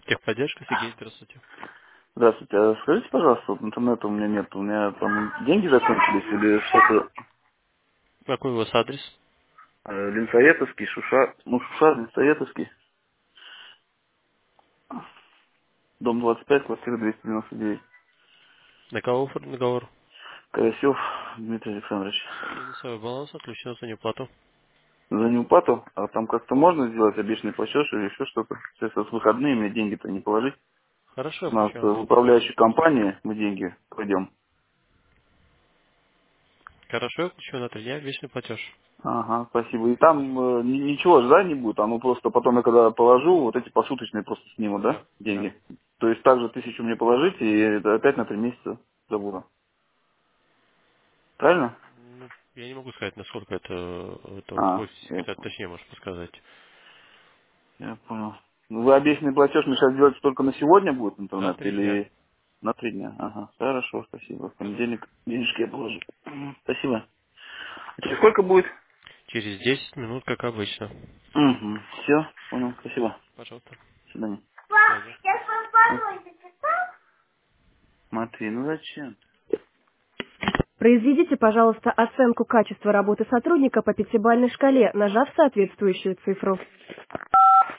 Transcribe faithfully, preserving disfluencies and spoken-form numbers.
Техподдержка, Сергей, здравствуйте. Здравствуйте. А скажите, пожалуйста, вот интернета у меня нет. У меня там деньги закончились или что-то? Какой у вас адрес? Э, Ленсоветовский, Шуша, ну Шуша, Ленсоветовский, дом двадцать пять, квартира двести девяносто девять. На кого оформлен договор? Карасев Дмитрий Александрович. Минусовой баланс отключен за неуплату. За неуплату, а там как-то можно сделать обещанный платеж или еще что-то? Сейчас вот выходные, мне деньги-то не положить. Хорошо, я У нас включу э, на в три дня. управляющей компании мы деньги кладем. Хорошо, я включу на три дня вечный платеж. Ага, спасибо. И там э, ни- ничего же, да, не будет? Оно просто потом я когда положу, вот эти посуточные просто сниму, да, Да, да. деньги? То есть также тысячу мне положить и это опять на три месяца забуду. Правильно? Ну, я не могу сказать, насколько это, это А, вы я, секретарь точнее можешь подсказать. я понял. Ну, вы обещанный платеж мне сейчас делать только на сегодня будет На интернет три дня. или на три дня? Ага, хорошо, спасибо. В Пожалуйста. понедельник денежки я положу. Мгм, спасибо. А через сколько будет? Через десять минут, как обычно. Угу, все, понял, спасибо. Пожалуйста. До свидания. До связи. Матвей, ну зачем? Произведите, пожалуйста, оценку качества работы сотрудника по пятибалльной шкале, нажав соответствующую цифру.